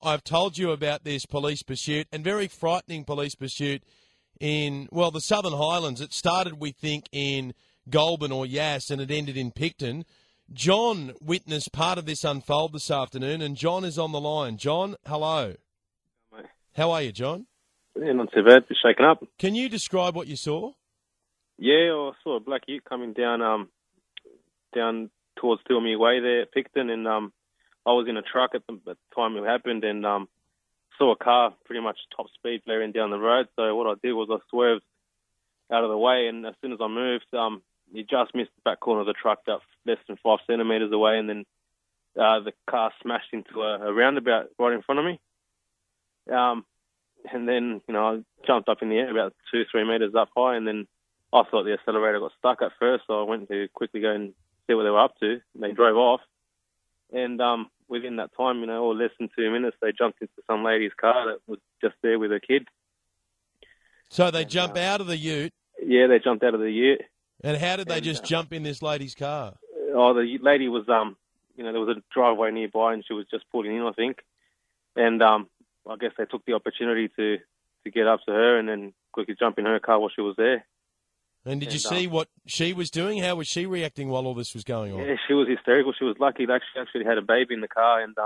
I've told you about this police pursuit, and very frightening police pursuit in, well, the Southern Highlands. It started, we think, in Goulburn or Yass, and it ended in Picton. John witnessed part of this unfold this afternoon, and John is on the line. John, hello. Mate. How are you, John? Yeah, not too bad. Just shaken up. Can you describe what you saw? Yeah, I saw a black ute coming down towards Tilmy Way there at Picton, and I was in a truck at the time it happened, and saw a car pretty much top speed flaring down the road. So what I did was I swerved out of the way, and as soon as I moved, he just missed the back corner of the truck, about less than 5 centimetres away, and then the car smashed into a roundabout right in front of me. And then, I jumped up in the air about 2-3 metres up high, and then I thought the accelerator got stuck at first, so I went to quickly go and see what they were up to, and they drove off. And within that time, or less than 2 minutes, they jumped into some lady's car that was just there with her kid. So they jump out of the ute? Yeah, they jumped out of the ute. And how did they just jump in this lady's car? Oh, the lady was, there was a driveway nearby, and she was just pulling in, I think. And I guess they took the opportunity to get up to her and then quickly jump in her car while she was there. And did you see what she was doing? How was she reacting while all this was going on? Yeah, she was hysterical. She was lucky that she actually had a baby in the car, and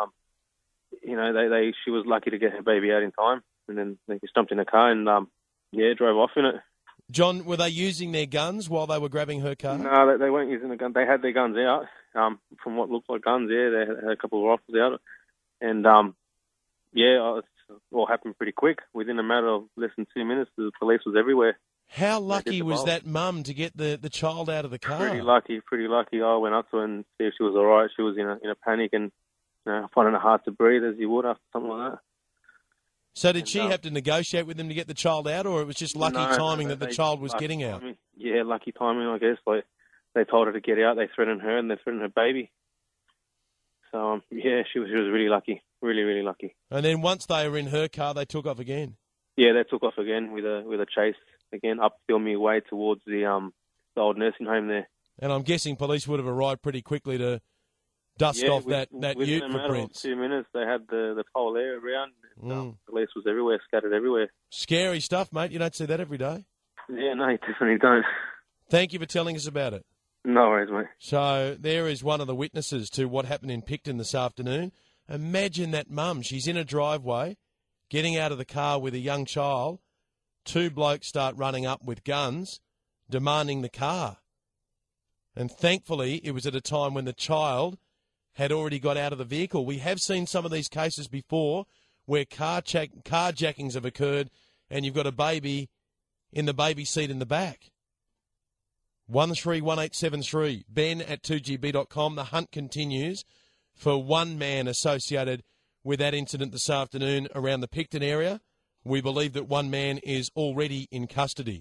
she was lucky to get her baby out in time. And then they just jumped in the car and drove off in it. John, were they using their guns while they were grabbing her car? No, they weren't using the gun. They had their guns out. From what looked like guns, yeah, they had a couple of rifles out, and it all happened pretty quick. Within a matter of less than 2 minutes, the police was everywhere. How lucky was that mum to get the child out of the car? Pretty lucky. I went up to her and see if she was all right. She was in a panic and finding it hard to breathe, as you would after something like that. So did she have to negotiate with them to get the child out, or it was just lucky timing that the child was getting out? Yeah, lucky timing, I guess. Like, they told her to get out. They threatened her and they threatened her baby. So, she was really lucky. Really, really lucky. And then once they were in her car, they took off again? Yeah, they took off again with a chase. Again, up Tilmy Way towards the old nursing home there. And I'm guessing police would have arrived pretty quickly to dust off that ute footprints. Within a matter of 2 minutes, they had the whole area around. Police was everywhere, scattered everywhere. Scary stuff, mate. You don't see that every day. Yeah, no, you definitely don't. Thank you for telling us about it. No worries, mate. So there is one of the witnesses to what happened in Picton this afternoon. Imagine that mum. She's in a driveway, getting out of the car with a young child. 2 blokes start running up with guns, demanding the car. And thankfully, it was at a time when the child had already got out of the vehicle. We have seen some of these cases before where carjackings have occurred and you've got a baby in the baby seat in the back. 131873, ben@2gb.com. The hunt continues for one man associated with that incident this afternoon around the Picton area. We believe that one man is already in custody.